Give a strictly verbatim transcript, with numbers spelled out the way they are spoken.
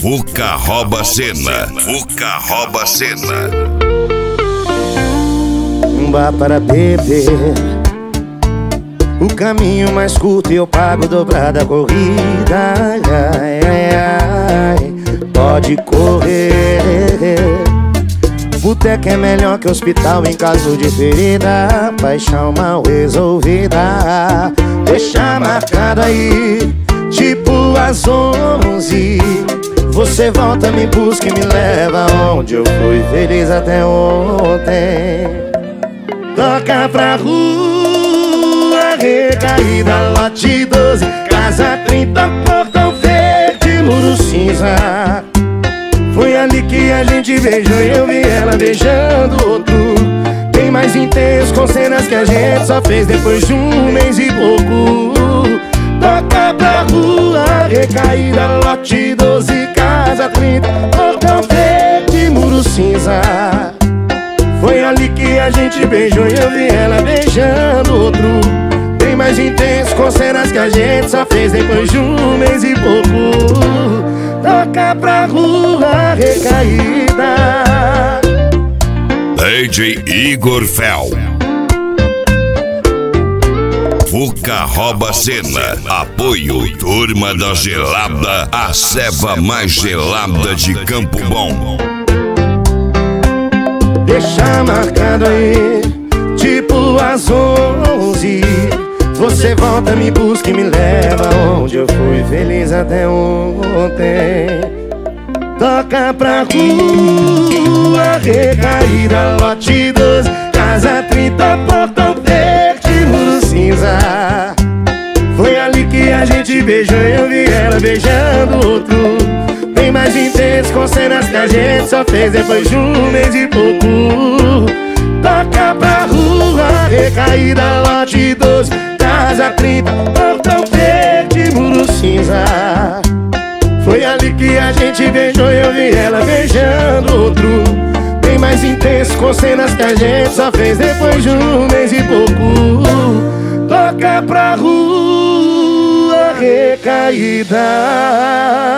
Fuca rouba cena. Fuca rouba cena. Um bar para beber, o caminho mais curto e eu pago dobrada a corrida. Ai, ai, ai, pode correr. Boteca é melhor que hospital em caso de ferida. Paixão mal resolvida, deixa marcado aí, tipo às onze. Você volta, me busca e me leva onde eu fui feliz até ontem. Toca pra rua, recaída, lote doze, casa trinta, portão verde, muro cinza. Foi ali que a gente beijou e eu vi ela beijando outro, bem mais intenso, com cenas que a gente só fez depois de um mês e pouco. Toca pra rua, recaída, lote doze, casa trinta, portão verde, muro cinza. Foi ali que a gente beijou e eu vi ela beijando outro, bem mais intenso, com cenas que a gente só fez depois de um mês e pouco. Toca pra rua, recaída. D J Igor Fel. Fuca rouba cena. Apoio Turma da Gelada, a ceva mais gelada de Campo Bom. Deixa marcado aí, tipo às onze. Você volta, me busca e me leva onde eu fui feliz até ontem. Toca pra rua, recaída, lote doze, casa trinta, portão verde, muro cinza. Foi ali que a gente beijou e eu vi ela beijando outro, bem mais intenso, com cenas que a gente só fez depois de um mês e pouco. Toca pra rua, recaída, lote doze, casa trinta, portão verde, muro cinza. Foi ali que a gente beijou e eu vi ela beijando outro, bem mais intenso, com cenas que a gente só fez depois de um mês e pouco. Toca pra rua, recaída.